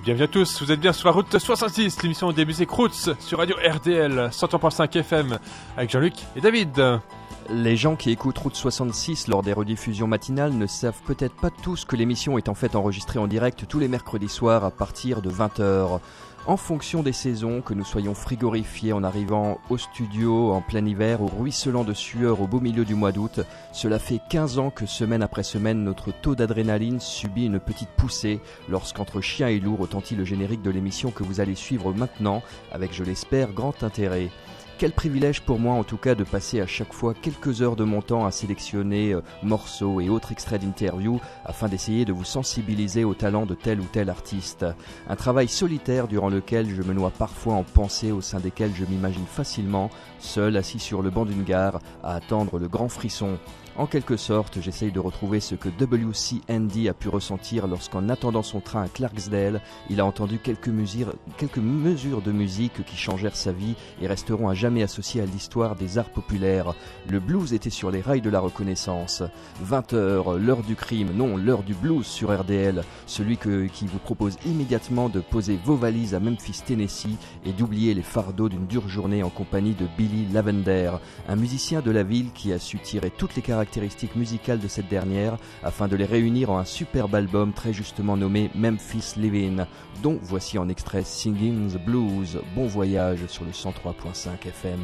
bienvenue à tous, vous êtes bien sur la route 66, l'émission des musiques Roots sur Radio RDL 103.5 FM avec Jean-Luc et David. Les gens qui écoutent Route 66 lors des rediffusions matinales ne savent peut-être pas tous que l'émission est en fait enregistrée en direct tous les mercredis soirs à partir de 20h. En fonction des saisons, que nous soyons frigorifiés en arrivant au studio en plein hiver ou ruisselant de sueur au beau milieu du mois d'août, cela fait 15 ans que semaine après semaine notre taux d'adrénaline subit une petite poussée lorsqu'entre chien et loup retentit le générique de l'émission que vous allez suivre maintenant avec, je l'espère, grand intérêt. Quel privilège pour moi en tout cas de passer à chaque fois quelques heures de mon temps à sélectionner morceaux et autres extraits d'interviews afin d'essayer de vous sensibiliser au talent de tel ou tel artiste. Un travail solitaire durant lequel je me noie parfois en pensées au sein desquelles je m'imagine facilement, seul assis sur le banc d'une gare à attendre le grand frisson. En quelque sorte, j'essaye de retrouver ce que W.C. Handy a pu ressentir lorsqu'en attendant son train à Clarksdale, il a entendu quelques mesures de musique qui changèrent sa vie et resteront à jamais associées à l'histoire des arts populaires. Le blues était sur les rails de la reconnaissance. 20h, l'heure du crime, non, l'heure du blues sur RDL, celui qui vous propose immédiatement de poser vos valises à Memphis, Tennessee et d'oublier les fardeaux d'une dure journée en compagnie de Billy Lavender, un musicien de la ville qui a su tirer toutes les caractéristiques musicales de cette dernière afin de les réunir en un superbe album très justement nommé Memphis Livin', dont voici en extrait Singing the Blues. Bon voyage sur le 103.5 FM.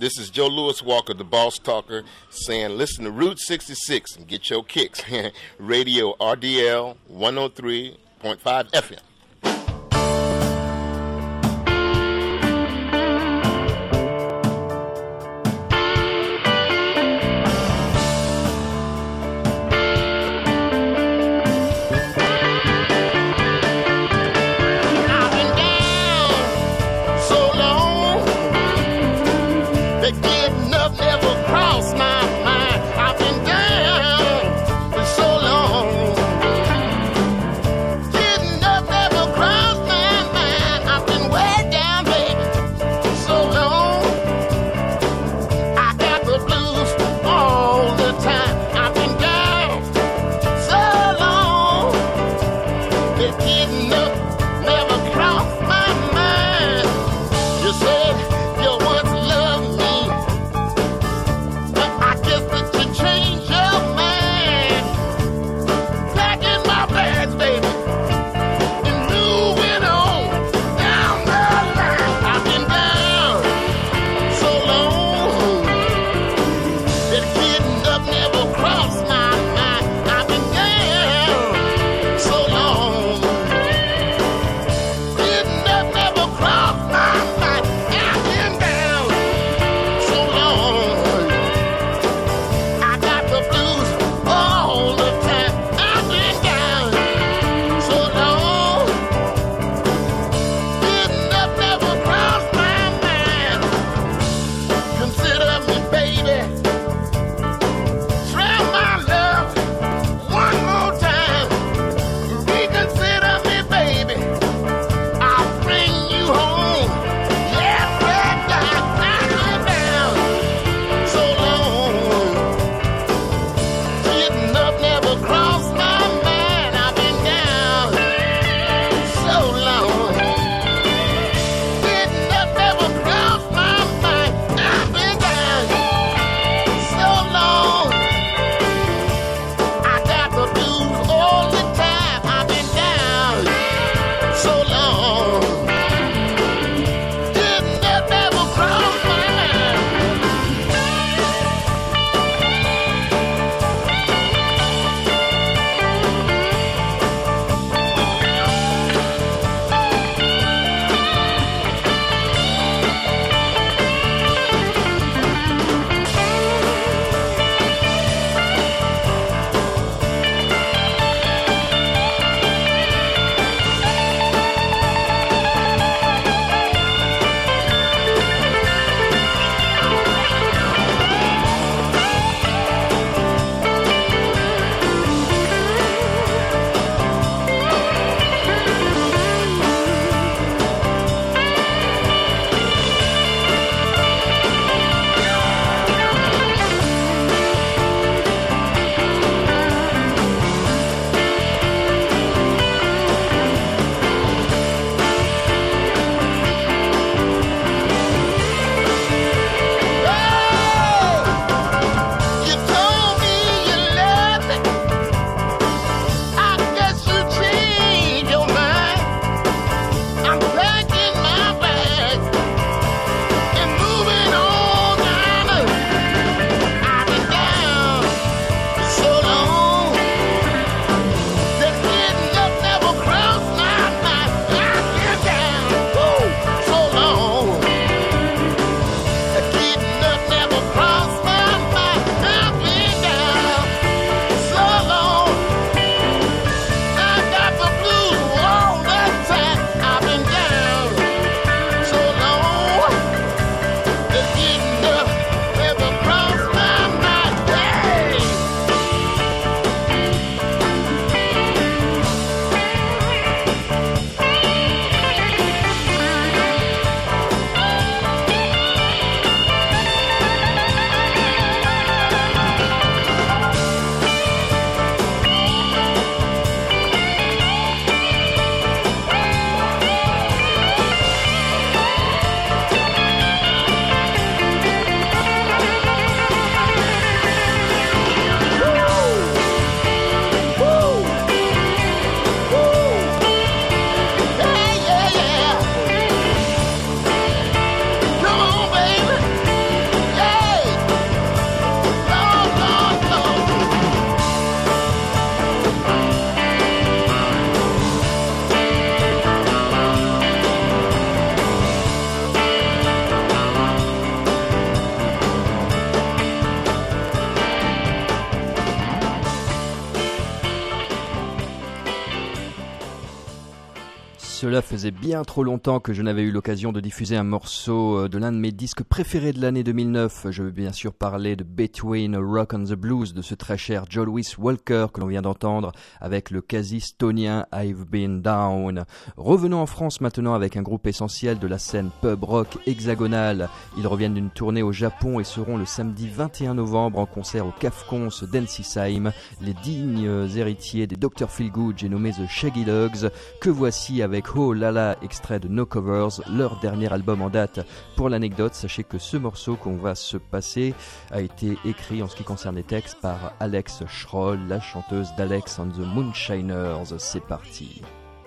this is Joe Louis Walker, the Boss Talker, saying listen to Route 66 and get your kicks. Radio RDL 103.5 FM. Cela faisait bien trop longtemps que je n'avais eu l'occasion de diffuser un morceau de l'un de mes disques préférés de l'année 2009. Je veux bien sûr parler de Between a Rock and the Blues de ce très cher Joe Louis Walker que l'on vient d'entendre avec le quasi-stonien I've Been Down. Revenons en France maintenant avec un groupe essentiel de la scène pub rock hexagonale. Ils reviennent d'une tournée au Japon et seront le samedi 21 novembre en concert au Cafcons d'Ensisheim, les dignes héritiers des Dr. Feelgood, j'ai nommé The Shaggy Dogs, que voici avec Oh Lala, extrait de No Covers, leur dernier album en date. Pour l'anecdote, sachez que ce morceau qu'on va se passer a été écrit en ce qui concerne les textes par Alex Schroll, la chanteuse d'Alex and the Moonshiners. C'est parti.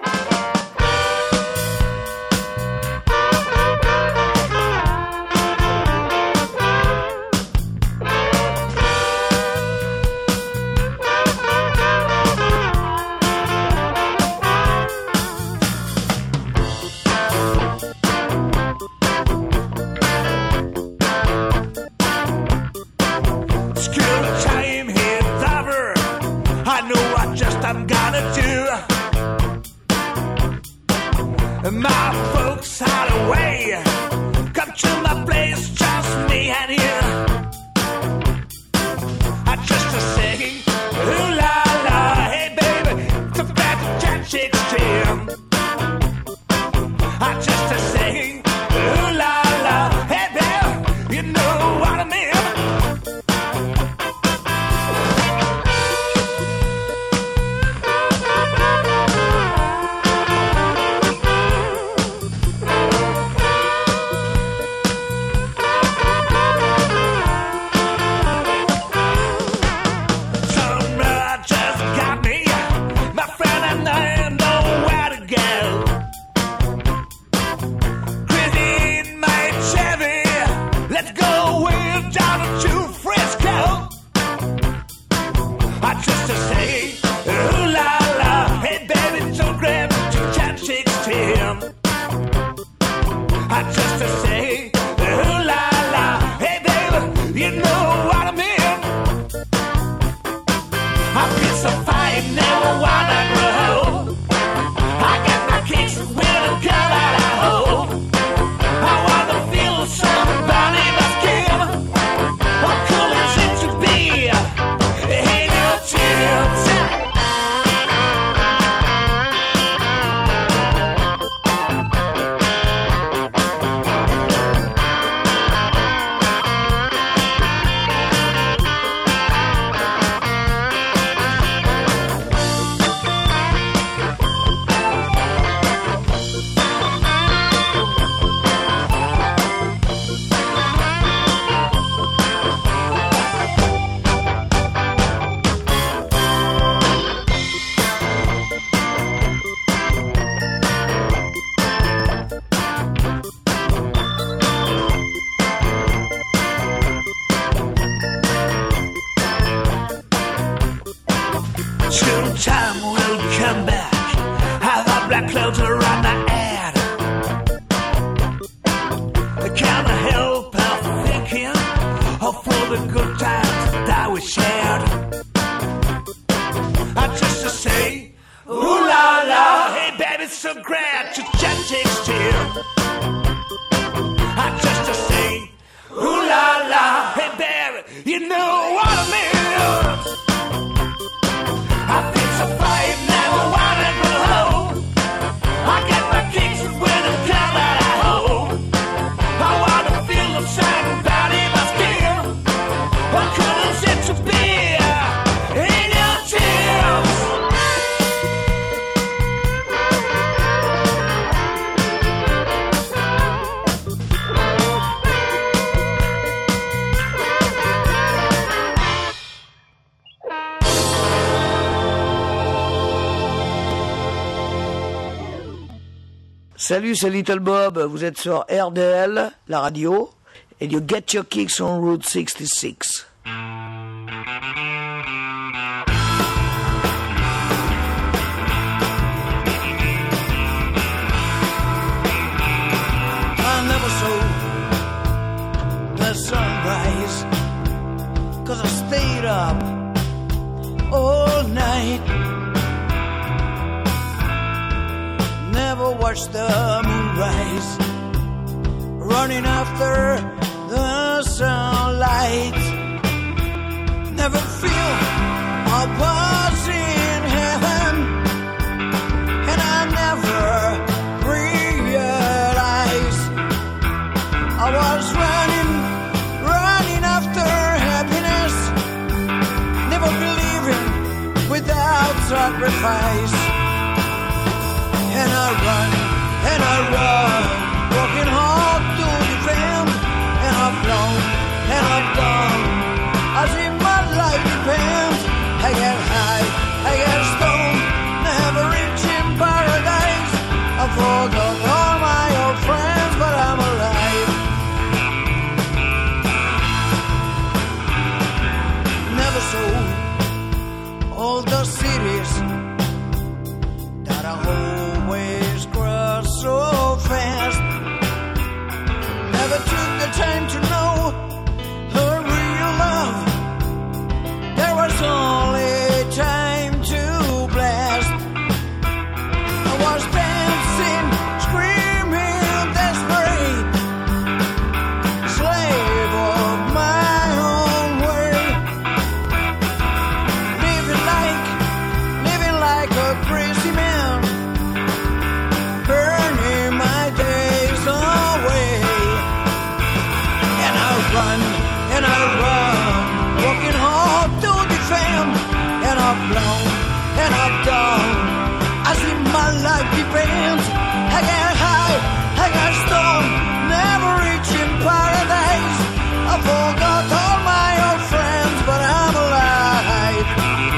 My folks hide away. Come to my place, just me and you. I just to sing, ooh la la, hey baby, it's a bad cat chicks trim. I just to sing, ooh la la, hey baby, you know what I mean. Salut, c'est Little Bob, vous êtes sur RDL, la radio, et you get your kicks on Route 66. I never saw the sunrise, 'cause I stayed up all night. Never watch the moon rise, running after the sunlight. Never feel a pulse in heaven, and I never realized I was running after happiness, never believing without sacrifice. And I run, working hard to defend, and I've blown, and I've done, as if my life depends. I get high, I get stoned, never reaching paradise. I forgot all my old friends, but I'm alive. Never sold all the cities that I always cross so fast. Never took the time to know her real love. There was only time to blast. I was dancing, screaming, desperate, slave of my own way, living like a crazy man, burning my days away. And I run, working hard to defend, and I've blown, and I've done, as if my life depends. I get high, I get stoned, never reaching paradise. I forgot all my old friends, but I'm alive.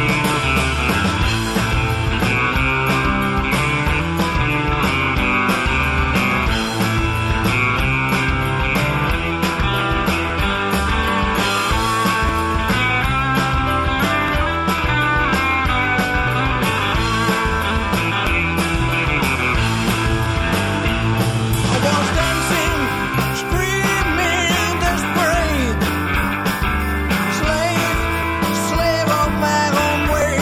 I was dancing, screaming, desperate, slave of my own way,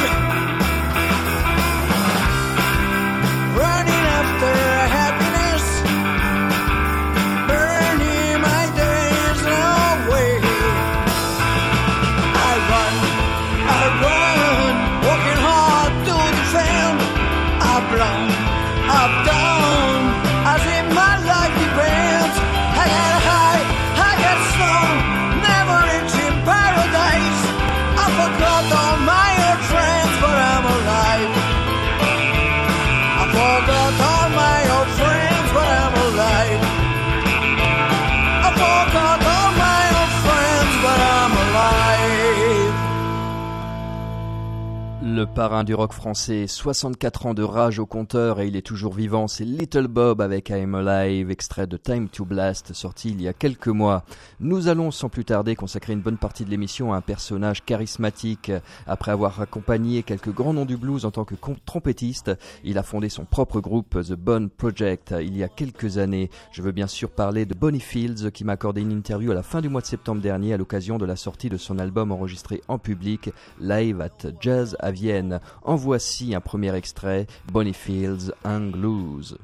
running after happiness, burning my days away. I run, working hard to defend. I've blown, I've done, as if my life depends. I get high, I get stoned, never reaching paradise. I forgot all my old friends, but I'm alive. I forgot all my old friends, but I'm alive. I forgot all my old friends, but I'm alive. Le parrain du rock français, 64 ans de rage au compteur et il est toujours vivant, c'est Little Bob avec I'm Alive, extrait de Time to Blast, sorti il y a quelques mois. Nous allons sans plus tarder consacrer une bonne partie de l'émission à un personnage charismatique. Après avoir accompagné quelques grands noms du blues en tant que trompettiste, il a fondé son propre groupe, The Bon Project, il y a quelques années. Je veux bien sûr parler de Bonnie Fields qui m'a accordé une interview à la fin du mois de septembre dernier à l'occasion de la sortie de son album enregistré en public, Live at Jazz à Vienne. En voici un premier extrait, Bonnie Fields, Hang Loose.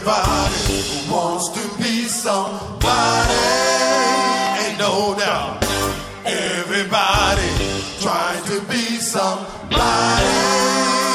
Everybody wants to be somebody, ain't no doubt. Everybody trying to be somebody.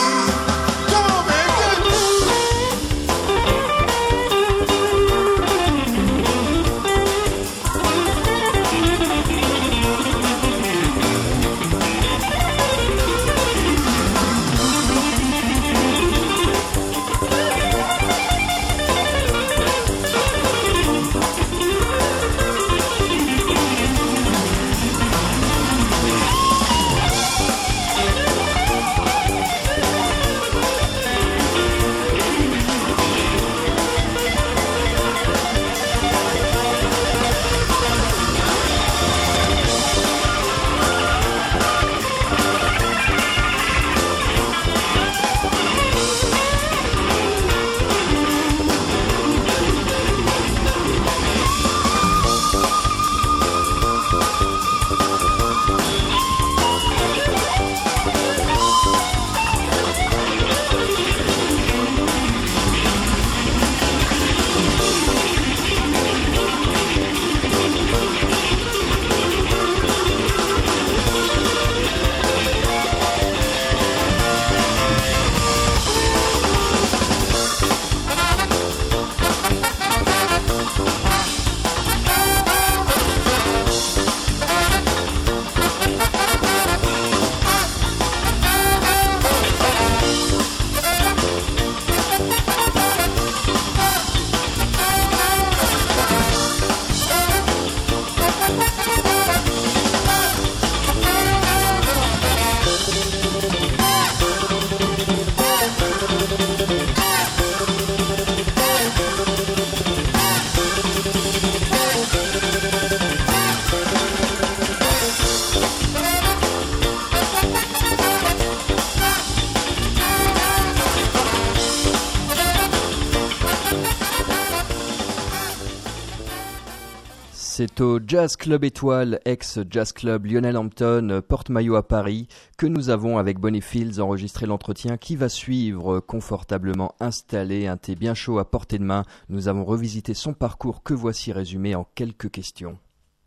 C'est au Jazz Club Étoile, ex-Jazz Club Lionel Hampton, Porte-Maillot à Paris, que nous avons avec Bonnie Fields enregistré l'entretien qui va suivre. Confortablement installé, un thé bien chaud à portée de main, nous avons revisité son parcours que voici résumé en quelques questions.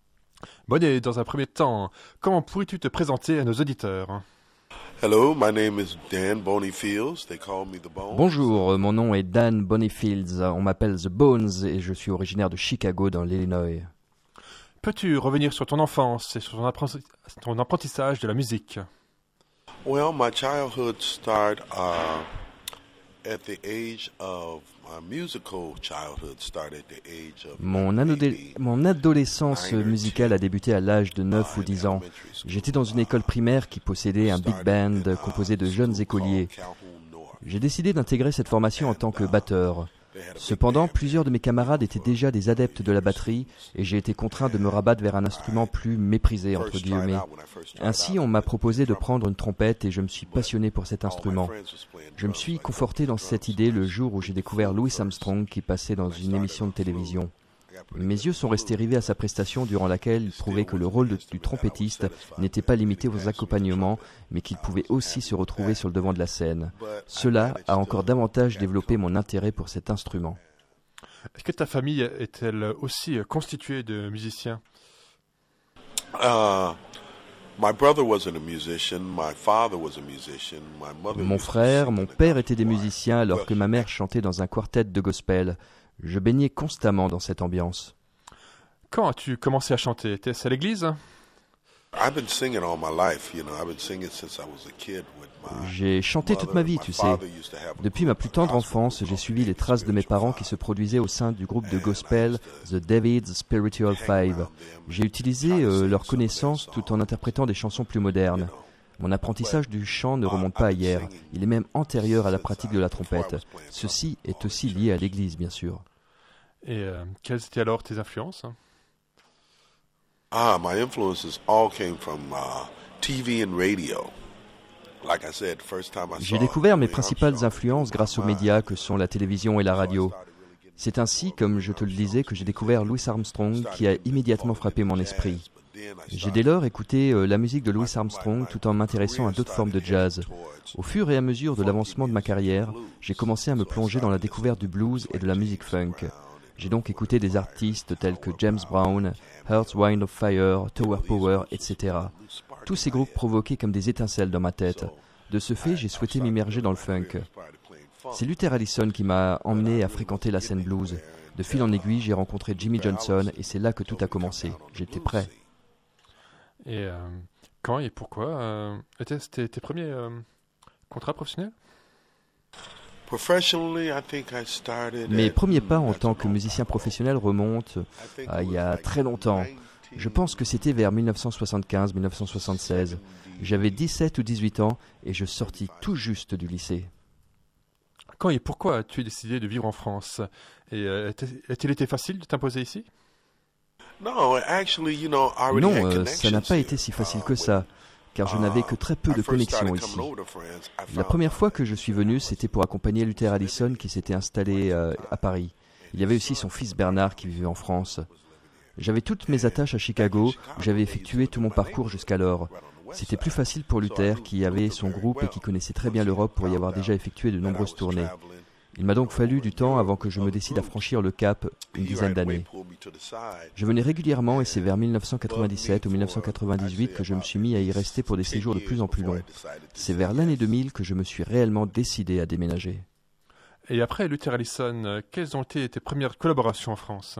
Bonnie, dans un premier temps, comment pourrais-tu te présenter à nos auditeurs ? Hello, my name is Dan Bonnie Fields. They call me The Bones. Bonjour, mon nom est Dan Bonnie Fields, on m'appelle The Bones et je suis originaire de Chicago dans l'Illinois. Peux-tu revenir sur ton enfance et sur ton apprentissage de la musique ? Well, my childhood started at the age of my musical childhood started at the age of Mon adolescence musicale a débuté à l'âge de 9 ou 10 ans. J'étais dans une école primaire qui possédait un big band composé de jeunes écoliers. J'ai décidé d'intégrer cette formation en tant que batteur. Cependant, plusieurs de mes camarades étaient déjà des adeptes de la batterie et j'ai été contraint de me rabattre vers un instrument plus méprisé, entre guillemets. Ainsi, on m'a proposé de prendre une trompette et je me suis passionné pour cet instrument. Je me suis conforté dans cette idée le jour où j'ai découvert Louis Armstrong qui passait dans une émission de télévision. Mes yeux sont restés rivés à sa prestation durant laquelle il prouvait que le rôle du trompettiste n'était pas limité aux accompagnements, mais qu'il pouvait aussi se retrouver sur le devant de la scène. Cela a encore davantage développé mon intérêt pour cet instrument. Est-ce que ta famille est-elle aussi constituée de musiciens ? Mon frère, mon père étaient des musiciens alors que ma mère chantait dans un quartet de gospel. Je baignais constamment dans cette ambiance. Quand as-tu commencé à chanter ? Était-ce à l'église ? J'ai chanté toute ma vie, tu sais. Depuis ma plus tendre enfance, j'ai suivi les traces de mes parents qui se produisaient au sein du groupe de gospel The David's Spiritual Five. J'ai utilisé leurs connaissances tout en interprétant des chansons plus modernes. Mon apprentissage du chant ne remonte pas à hier, il est même antérieur à la pratique de la trompette. Ceci est aussi lié à l'église, bien sûr. Et quelles étaient alors tes influences ? My influences all came from TV and radio. Like I said, first time I J'ai saw découvert mes Louis principales Armstrong, influences grâce aux médias que sont la télévision et la radio. C'est ainsi, comme je te le disais, que j'ai découvert Louis Armstrong qui a immédiatement frappé mon esprit. J'ai dès lors écouté la musique de Louis Armstrong tout en m'intéressant à d'autres formes de jazz. Au fur et à mesure de l'avancement de ma carrière, j'ai commencé à me plonger dans la découverte du blues et de la musique funk. J'ai donc écouté des artistes tels que James Brown, Earth, Wind of Fire, Tower Power, etc. Tous ces groupes provoquaient comme des étincelles dans ma tête. De ce fait, j'ai souhaité m'immerger dans le funk. C'est Luther Allison qui m'a emmené à fréquenter la scène blues. De fil en aiguille, j'ai rencontré Jimmy Johnson et c'est là que tout a commencé. J'étais prêt. Et quand et pourquoi étaient tes premiers contrats professionnels? Mes premiers pas en tant que musicien professionnel remontent à il y a très longtemps. Je pense que c'était vers 1975-1976. J'avais 17 ou 18 ans et je sortis tout juste du lycée. Quand et pourquoi as-tu décidé de vivre en France? Et a-t-il été facile de t'imposer ici? Non, ça n'a pas été si facile que ça, car je n'avais que très peu de connexions ici. La première fois que je suis venu, c'était pour accompagner Luther Allison qui s'était installé à Paris. Il y avait aussi son fils Bernard qui vivait en France. J'avais toutes mes attaches à Chicago, où j'avais effectué tout mon parcours jusqu'alors. C'était plus facile pour Luther, qui avait son groupe et qui connaissait très bien l'Europe pour y avoir déjà effectué de nombreuses tournées. Il m'a donc fallu du temps avant que je me décide à franchir le cap, une dizaine d'années. Je venais régulièrement et c'est vers 1997 ou 1998 que je me suis mis à y rester pour des séjours de plus en plus longs. C'est vers l'année 2000 que je me suis réellement décidé à déménager. Et après Luther Allison, quelles ont été tes premières collaborations en France?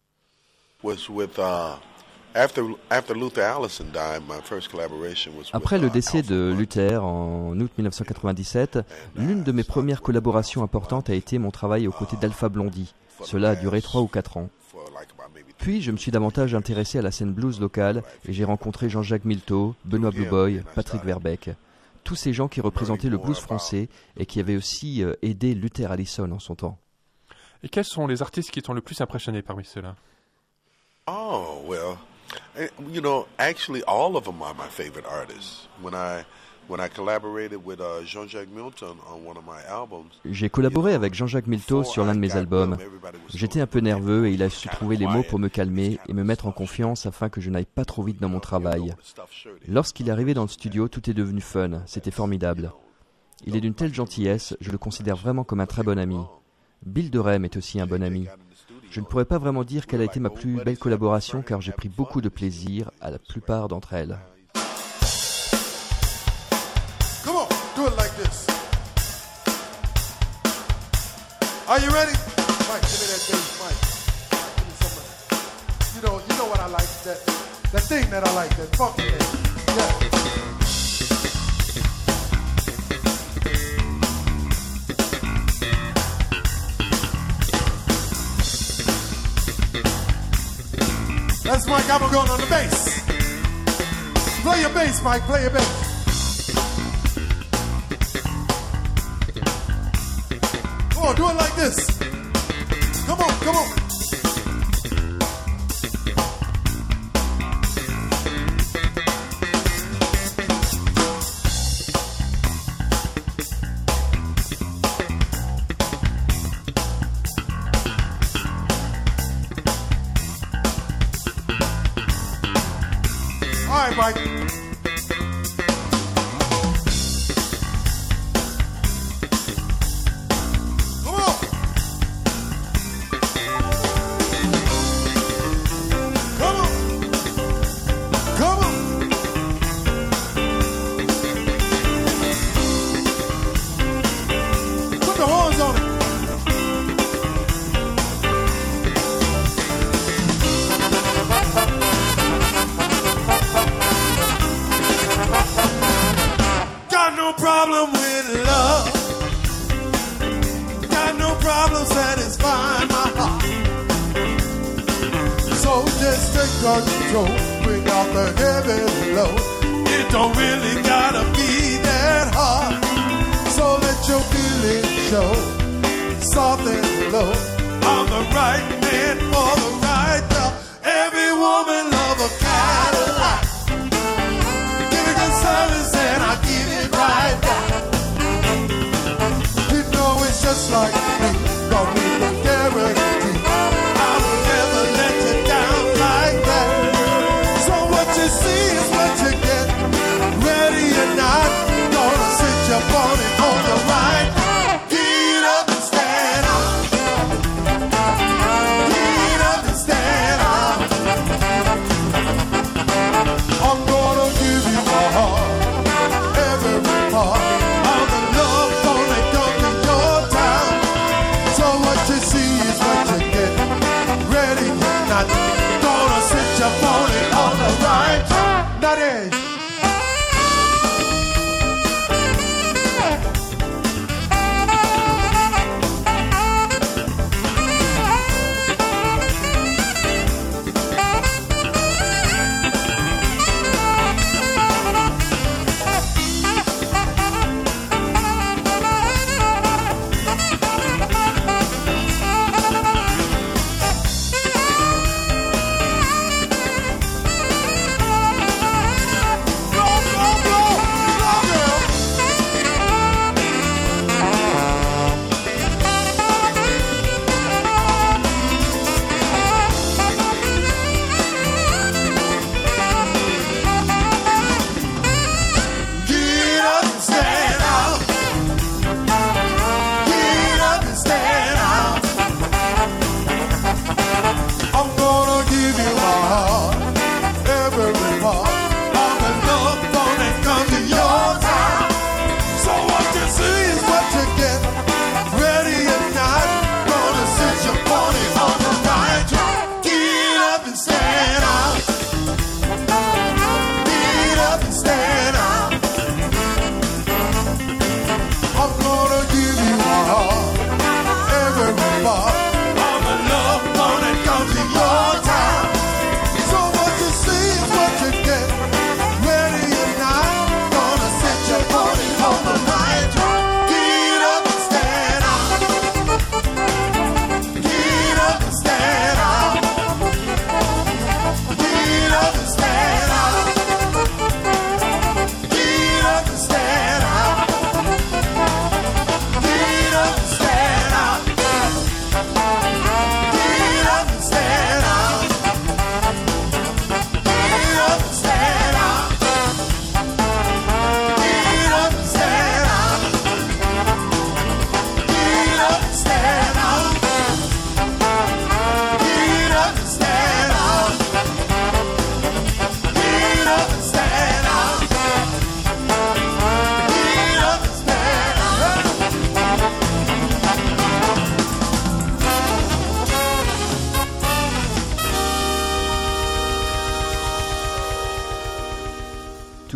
Après le décès de Luther en août 1997, l'une de mes premières collaborations importantes a été mon travail aux côtés d'Alpha Blondy. Cela a duré 3 ou 4 ans. Puis je me suis davantage intéressé à la scène blues locale et j'ai rencontré Jean-Jacques Milteau, Benoît Blue Boy, Patrick Verbeek. Tous ces gens qui représentaient le blues français et qui avaient aussi aidé Luther Allison en son temps. Et quels sont les artistes qui t'ont le plus impressionné parmi ceux-là? Actually, all of them are my favorite artists. When I collaborated with Jean-Jacques Milteau on one of my albums. J'ai collaboré avec Jean-Jacques Milteau sur l'un de mes albums. J'étais un peu nerveux et il a su trouver les mots pour me calmer et me mettre en confiance afin que je n'aille pas trop vite dans mon travail. Lorsqu'il est arrivé dans le studio, tout est devenu fun. C'était formidable. Il est d'une telle gentillesse, je le considère vraiment comme un très bon ami. Bill DeRem est aussi un bon ami. Je ne pourrais pas vraiment dire quelle a été ma plus belle collaboration car j'ai pris beaucoup de plaisir à la plupart d'entre elles. Come on, do it like this. Are you ready? Mike, give me that bass, Mike. Give me some of that. You know what I like, that thing that I like, that funky thing. Yeah. That's Mike, I'm going on the bass. Play your bass, Mike, play your bass. Come on, do it like this. Come on, come on. All right, Mike. Come on. Come on. Come on. Put the horns on it. Problem with love. Got no problem satisfying my heart. So just take control, bring out the heavy load. It don't really gotta be that hard. So let your feelings show. Soft and low. I'm the right man for the right job. Every woman love a Cadillac. Give it good service and I give it right back. You know it's just like me, gon' be the guarantee. I will never let you down like that. So what you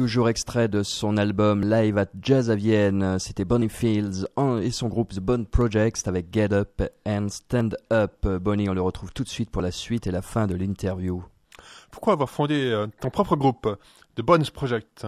Toujours extrait de son album Live at Jazz à Vienne, c'était Bonnie Fields et son groupe The Bond Project avec Get Up and Stand Up. Bonnie, on le retrouve tout de suite pour la suite et la fin de l'interview. Pourquoi avoir fondé ton propre groupe, The Bones Project?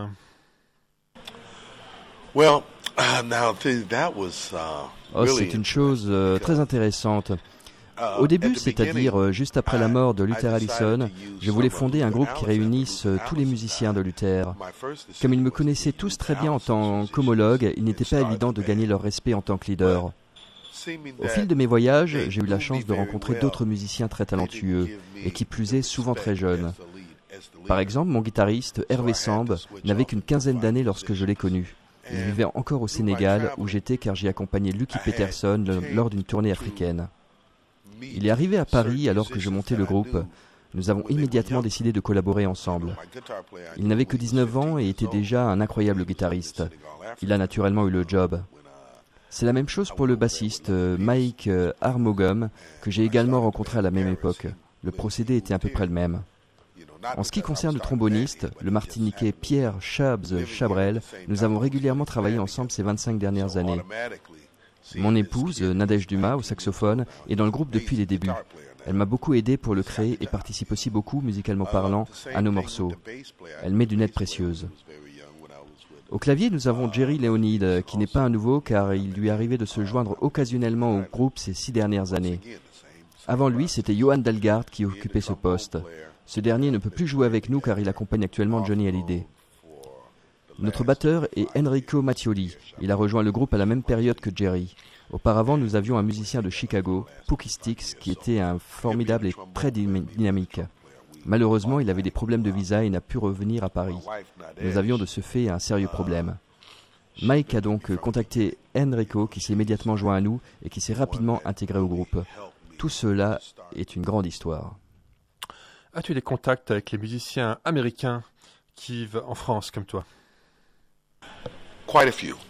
Well, now that was C'est une chose très intéressante. Au début, c'est-à-dire juste après la mort de Luther Allison, je voulais fonder un groupe qui réunisse tous les musiciens de Luther. Comme ils me connaissaient tous très bien en tant qu'homologue, il n'était pas évident de gagner leur respect en tant que leader. Au fil de mes voyages, j'ai eu la chance de rencontrer d'autres musiciens très talentueux, et qui plus est souvent très jeunes. Par exemple, mon guitariste, Hervé Samb, n'avait qu'une quinzaine d'années lorsque je l'ai connu. Il vivait encore au Sénégal, où j'étais car j'y accompagnais Lucky Peterson lors d'une tournée africaine. Il est arrivé à Paris alors que je montais le groupe. Nous avons immédiatement décidé de collaborer ensemble. Il n'avait que 19 ans et était déjà un incroyable guitariste. Il a naturellement eu le job. C'est la même chose pour le bassiste Mike Armogum, que j'ai également rencontré à la même époque. Le procédé était à peu près le même. En ce qui concerne le tromboniste, le martiniquais Pierre Chabs Chabrel, nous avons régulièrement travaillé ensemble ces 25 dernières années. Mon épouse, Nadège Dumas, au saxophone, est dans le groupe depuis les débuts. Elle m'a beaucoup aidé pour le créer et participe aussi beaucoup, musicalement parlant, à nos morceaux. Elle met d'une aide précieuse. Au clavier, nous avons Jerry Leonid, qui n'est pas un nouveau car il lui arrivait de se joindre occasionnellement au groupe ces 6 dernières années. Avant lui, c'était Johan Dalgaard qui occupait ce poste. Ce dernier ne peut plus jouer avec nous car il accompagne actuellement Johnny Hallyday. Notre batteur est Enrico Mattioli. Il a rejoint le groupe à la même période que Jerry. Auparavant, nous avions un musicien de Chicago, Pookie Sticks, qui était un formidable et très dynamique. Malheureusement, il avait des problèmes de visa et n'a pu revenir à Paris. Nous avions de ce fait un sérieux problème. Mike a donc contacté Enrico, qui s'est immédiatement joint à nous et qui s'est rapidement intégré au groupe. Tout cela est une grande histoire. As-tu des contacts avec les musiciens américains qui vivent en France comme toi? quite a few.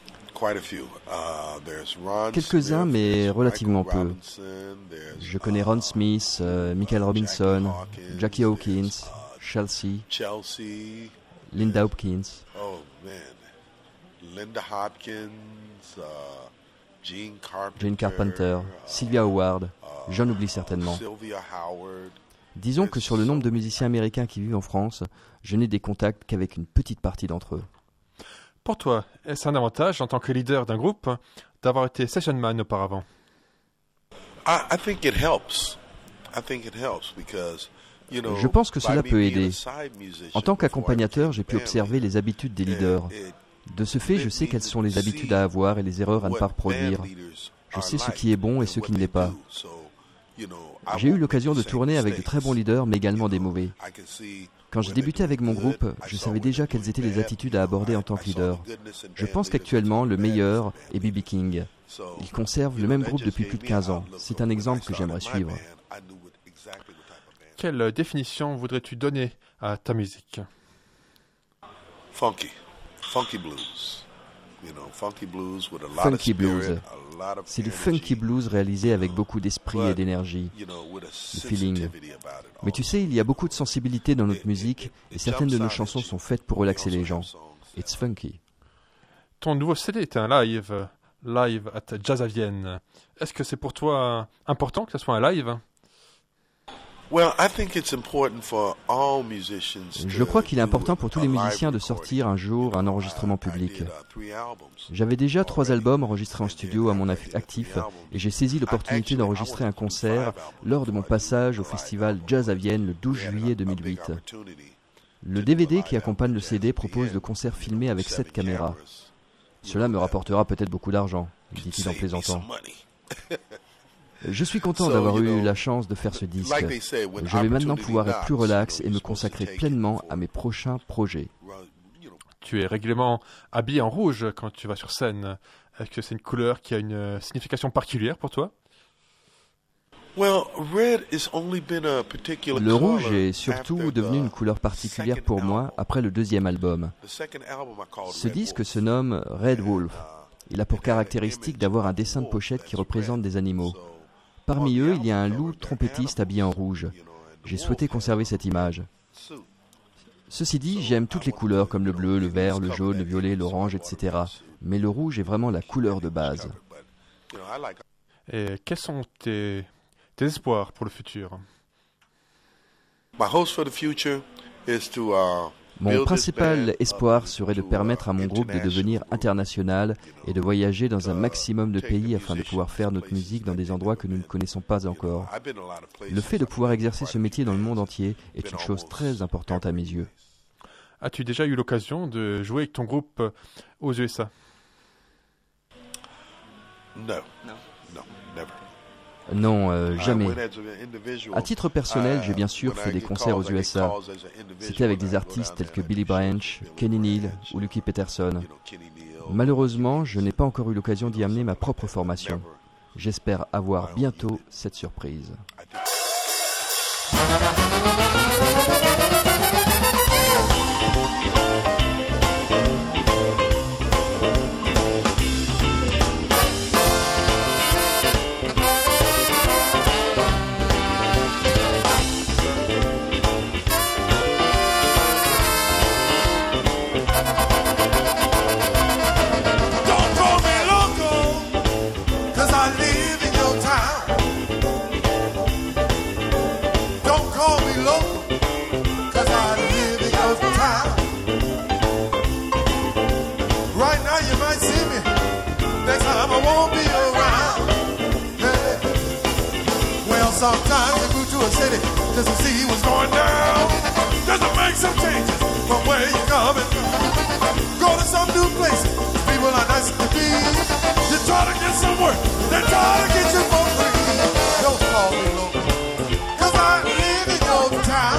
Quelques-uns, mais relativement peu. Je connais Ron Smith, Michael Robinson, Jackie Hawkins, Chelsea, Linda Hopkins. Linda Hopkins, Jane Carpenter, Sylvia Howard, j'en oublie certainement. Disons que sur le nombre de musiciens américains qui vivent en France, je n'ai des contacts qu'avec une petite partie d'entre eux. Pour toi, est-ce un avantage en tant que leader d'un groupe d'avoir été sessionman auparavant? Je pense que cela peut aider. En tant qu'accompagnateur, j'ai pu observer les habitudes des leaders. De ce fait, je sais quelles sont les habitudes à avoir et les erreurs à ne pas reproduire. Je sais ce qui est bon et ce qui ne l'est pas. J'ai eu l'occasion de tourner avec de très bons leaders, mais également des mauvais. Quand j'ai débuté avec mon groupe, je savais déjà quelles étaient les attitudes à aborder en tant que leader. Je pense qu'actuellement, le meilleur est B.B. King. Il conserve le même groupe depuis plus de 15 ans. C'est un exemple que j'aimerais suivre. Quelle définition voudrais-tu donner à ta musique? Funky blues. Funky blues. C'est du funky blues réalisé avec beaucoup d'esprit et d'énergie, de feeling. Mais tu sais, il y a beaucoup de sensibilité dans notre musique et certaines de nos chansons sont faites pour relaxer les gens. It's funky. Ton nouveau CD est un live at Jazz à Vienne. Est-ce que c'est pour toi important que ce soit un live? Je crois qu'il est important pour tous les musiciens de sortir un jour un enregistrement public. J'avais déjà 3 albums enregistrés en studio à mon actif et j'ai saisi l'opportunité d'enregistrer un concert lors de mon passage au festival Jazz à Vienne le 12 juillet 2008. Le DVD qui accompagne le CD propose le concert filmé avec 7 caméras. Cela me rapportera peut-être beaucoup d'argent, dit-il en plaisantant. Je suis content d'avoir eu la chance de faire ce disque. Je vais maintenant pouvoir être plus relax et me consacrer pleinement à mes prochains projets. Tu es régulièrement habillé en rouge quand tu vas sur scène. Est-ce que c'est une couleur qui a une signification particulière pour toi? Le rouge est surtout devenu une couleur particulière pour moi après le 2e album. Ce disque se nomme Red Wolf. Il a pour caractéristique d'avoir un dessin de pochette qui représente des animaux. Parmi eux, il y a un loup trompettiste habillé en rouge. J'ai souhaité conserver cette image. Ceci dit, j'aime toutes les couleurs comme le bleu, le vert, le jaune, le violet, l'orange, etc. Mais le rouge est vraiment la couleur de base. Et quels sont tes espoirs pour le futur? My hopes for the future is to Mon principal espoir serait de permettre à mon groupe de devenir international et de voyager dans un maximum de pays afin de pouvoir faire notre musique dans des endroits que nous ne connaissons pas encore. Le fait de pouvoir exercer ce métier dans le monde entier est une chose très importante à mes yeux. As-tu déjà eu l'occasion de jouer avec ton groupe aux USA? No, never. Non, jamais. À titre personnel, j'ai bien sûr fait des concerts aux USA. C'était avec des artistes tels que Billy Branch, Kenny Neal ou Lucky Peterson. Malheureusement, je n'ai pas encore eu l'occasion d'y amener ma propre formation. J'espère avoir bientôt cette surprise. Don't call me local, 'cause I live in your town. Don't call me local, 'cause I live in your town. Right now you might see me, next time I won't be around. Hey. Well, sometimes you go to a city just to see what's going down, just to make some changes from where you're coming. Go to some new places, people are nice to be. You try to get some work, they try to get you for free. Don't call me local, 'cause I live in your town.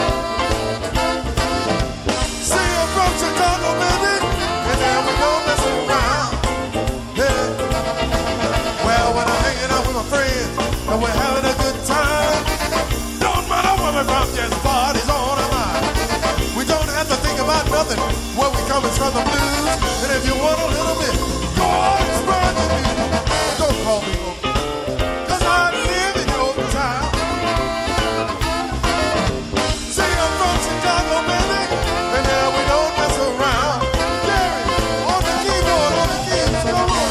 See, I'm from Chicago, baby, and there we don't mess around. Yeah. Well, when I'm hanging out with my friends and we're having a good time, don't matter where we're from, just parties on our mind. We don't have to think about nothing, where we coming from the blues. And if you want a little bit, go on and spread the news. Don't call me local, 'cause I live in your town. See, I'm from Chicago, baby, and there we don't mess around. Gary, on the keyboard, on the keys, come on.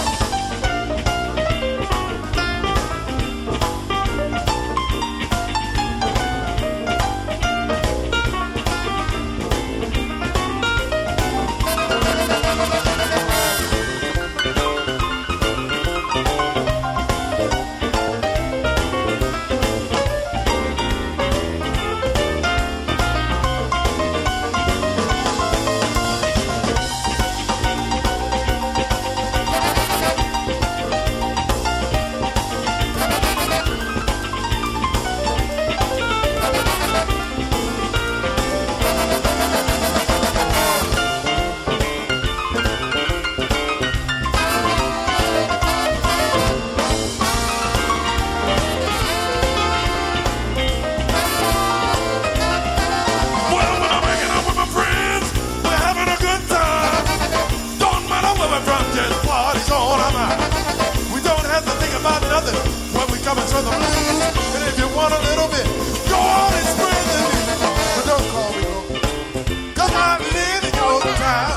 Well, when I'm hanging out with my friends, we're having a good time. Don't matter where we're from, just parties on our mind. We don't have to think about nothing when we coming from the blues. And if you want a little bit, go on and spread the news. But don't call me local, 'cause I live in your town.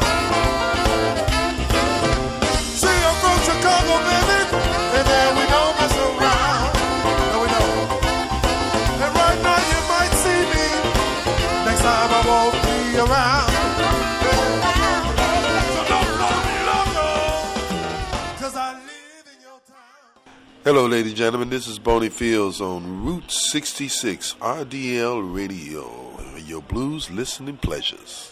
See, I'm from Chicago, baby, and there we don't mess around. No, we don't. And right now you might see me, next time I won't be around. So don't call me local, 'cause I live in your town. Hello, ladies and gentlemen. This is Boney Fields on Route 66 RDL Radio. Your blues listening pleasures.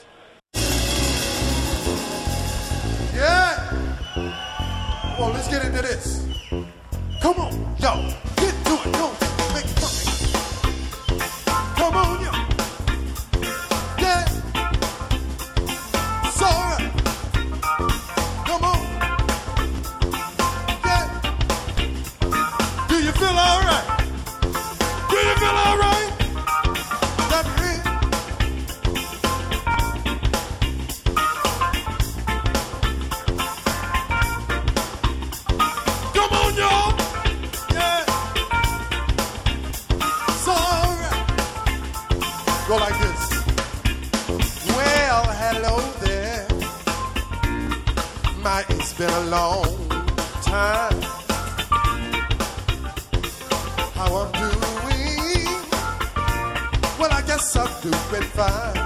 Yeah. Well, let's get into this. Come on, yo, get to it, go, make it funky. Come on, yo. Yeah. It's all right. Come on. Yeah. Do you feel all right? Do you feel all right? Clap your hands. Do my, it's been a long time. How I'm doing? Well, I guess I'm doing fine.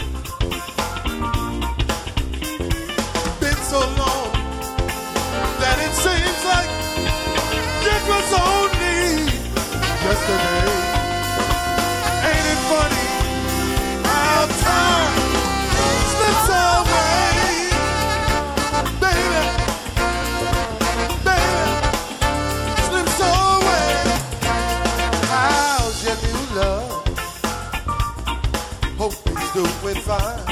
Been so long that it seems like it was only yesterday. Ain't it funny how time slips away? Baby, baby, slips away. How's your new love? Hope he's doing fine.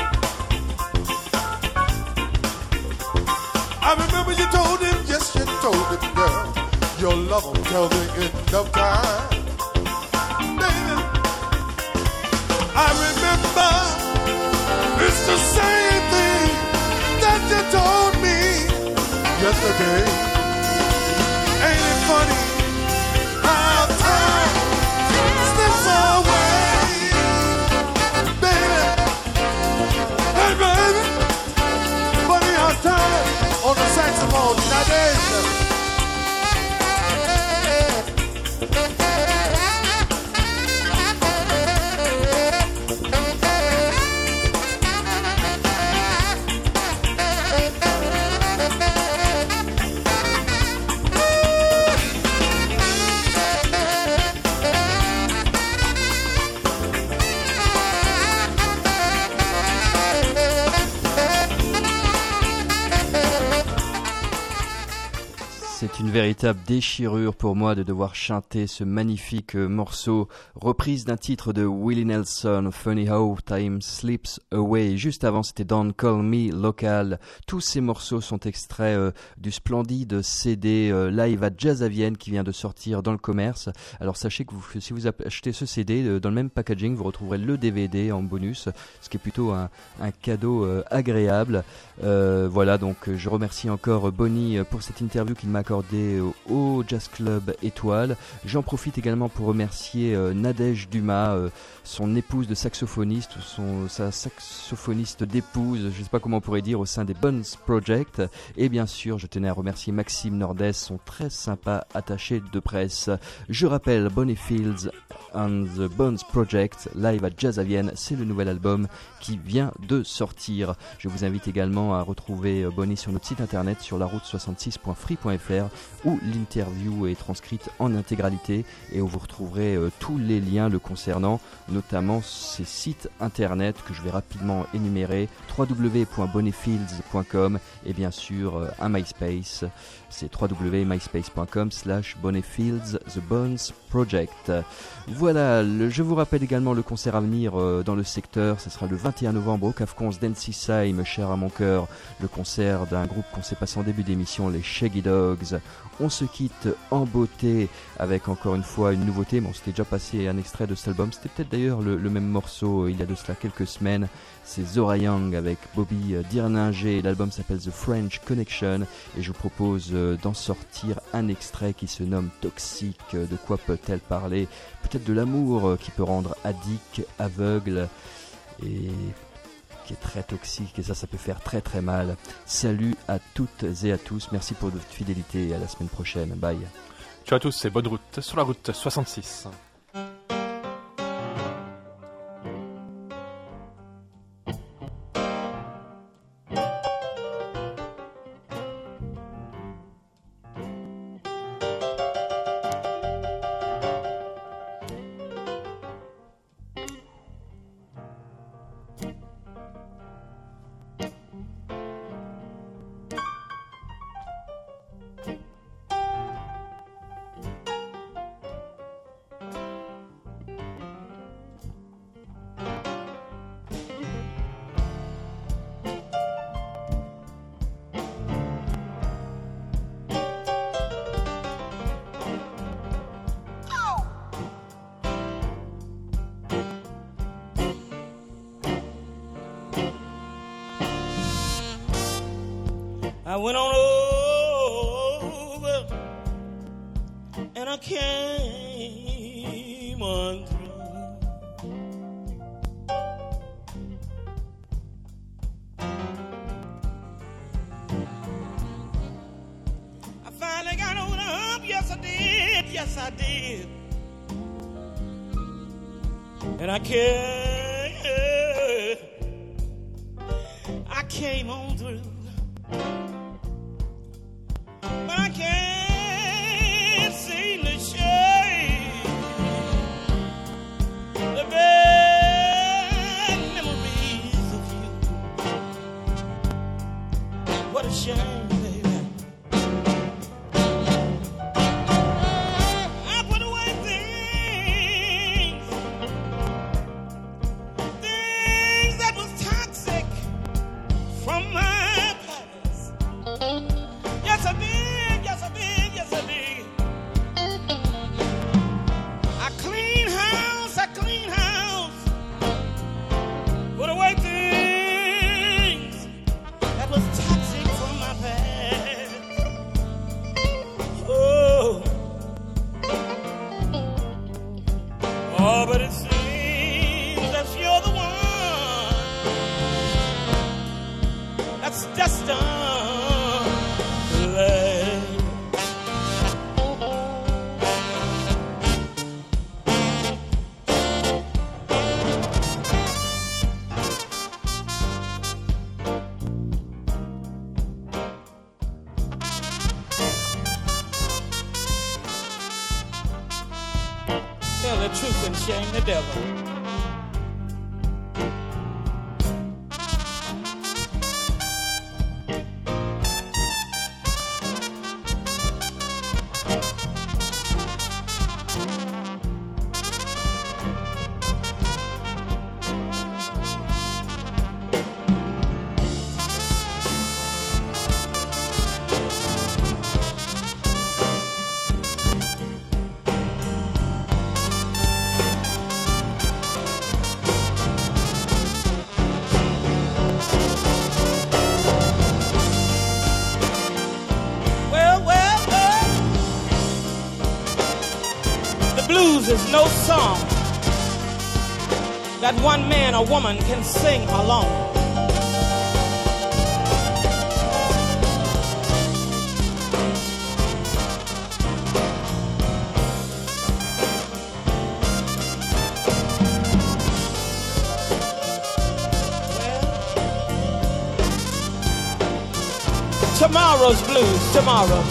I remember you told him, yes you told him, girl, your love will tell the end of time. Baby, I remember it's the same thing that you told me yesterday. Ain't it funny how time slips away? Baby, hey baby, funny how time on the saxophone nowadays. C'est une véritable déchirure pour moi de devoir chanter ce magnifique morceau, reprise d'un titre de Willie Nelson, Funny How Time Slips Away. Juste avant, c'était Don't Call Me Local. Tous ces morceaux sont extraits du splendide CD live à Jazz à Vienne qui vient de sortir dans le commerce. Alors sachez que si vous achetez ce CD, dans le même packaging, vous retrouverez le DVD en bonus, ce qui est plutôt un cadeau agréable. Voilà, donc je remercie encore Bonnie pour cette interview qu'il m'a accordée au Jazz Club Étoile. J'en profite également pour remercier Nadège Dumas, son épouse de saxophoniste, sa saxophoniste d'épouse, je ne sais pas comment on pourrait dire, au sein des Bones Project. Et bien sûr, je tenais à remercier Maxime Nordès, son très sympa attaché de presse. Je rappelle, Bonnie Fields and the Bones Project, live à Jazz à Vienne, c'est le nouvel album qui vient de sortir. Je vous invite également à retrouver Bonnie sur notre site internet sur laroute66.free.fr où l'interview est transcrite en intégralité et où vous retrouverez tous les liens le concernant, notamment ces sites internet que je vais rapidement énumérer, www.bonniefields.com et bien sûr un MySpace, c'est www.myspace.com/bonniefields The Bones Project. Voilà, je vous rappelle également le concert à venir dans le secteur, ce sera le 21 novembre au Cafcons d'Ensisheim, cher à mon cœur, le concert d'un groupe qu'on s'est passé en début d'émission, les Shaggy Dogs. On se quitte en beauté avec encore une fois une nouveauté, mais on s'était déjà passé un extrait de cet album, c'était peut-être d'ailleurs le même morceau il y a de cela quelques semaines, c'est Zora Young avec Bobby Dirninger, l'album s'appelle The French Connection et je vous propose d'en sortir un extrait qui se nomme Toxique. De quoi peut-elle parler? Peut-être de l'amour qui peut rendre addict, aveugle et qui est très toxique et ça peut faire très très mal. Salut à toutes et à tous, merci pour votre fidélité et à la semaine prochaine, bye. Ciao à tous, c'est bonne route sur la route 66. I went on over and I came on through. yes I did. And I came on through. But I can't seem to shake the bad memories of you. What a shame, baby. I put away things that was toxic from my past. Yes, I did, yes, I did, yes, I did. I clean house, put away things that was toxic from my past. Oh, oh, but it seems that you're the one that's destined. Tell the truth and shame the devil. Is no song that one man or woman can sing alone. Tomorrow's blues, tomorrow.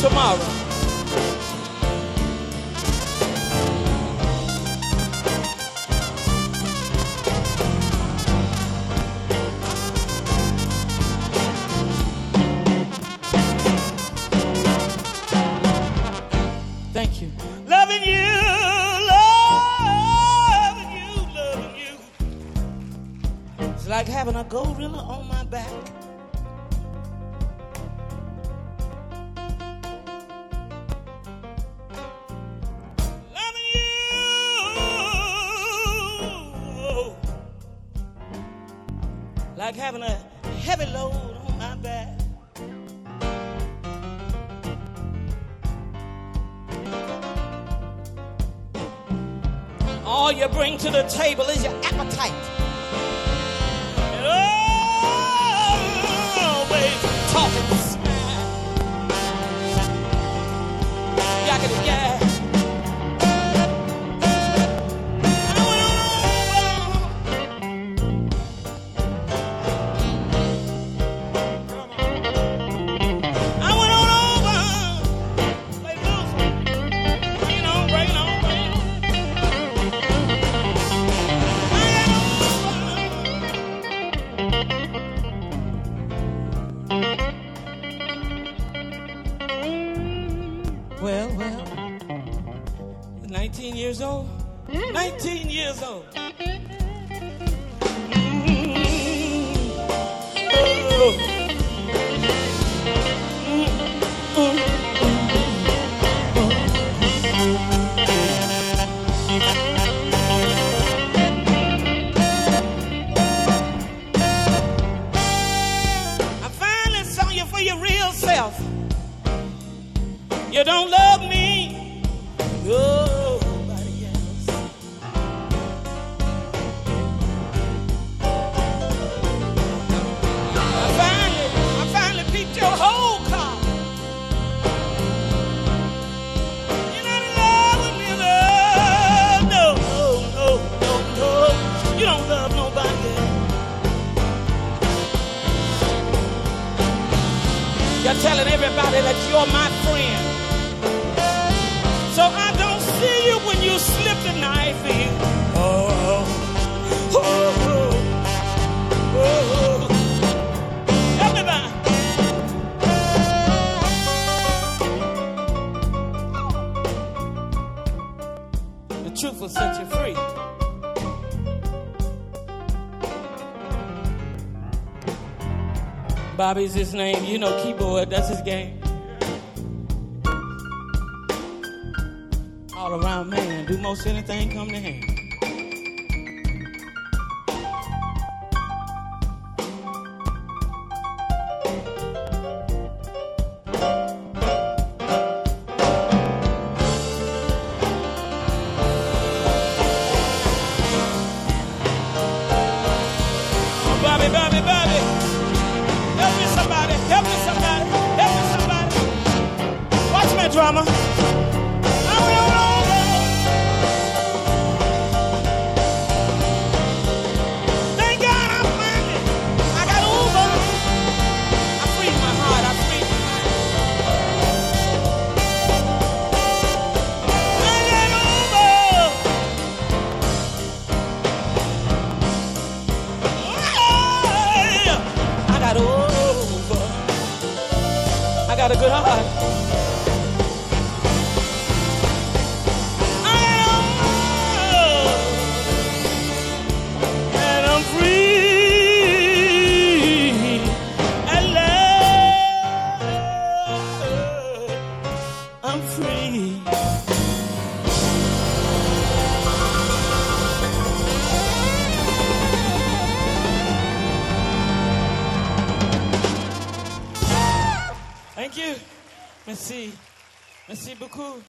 Thank you. Loving you. It's like having a gorilla on my back. Loving you. Like having a heavy load on my back. All you bring to the table is your appetite. And always talking smack. Yakety yak. Well, 19 years old. 19 years old. I finally saw you for your real self. You don't love me, nobody else. I finally peeped your whole car. You're not in love telling everybody that you're my friend. So I don't see you when you slip the knife in. Oh, oh, oh, oh. Everybody. The truth will set you free. Bobby's his name, you know, keyboard, that's his game. All around man, do most anything come to hand. Bobby, Bobby, Bobby. Help me somebody, help me somebody, help me somebody. Watch my drama. Thank God I'm minded. I got Uber. I freed my heart, I freed my mind. I got Uber. I got Uber. I got a good heart. And I'm free. At last, I'm free. Thank you. Merci. Merci beaucoup.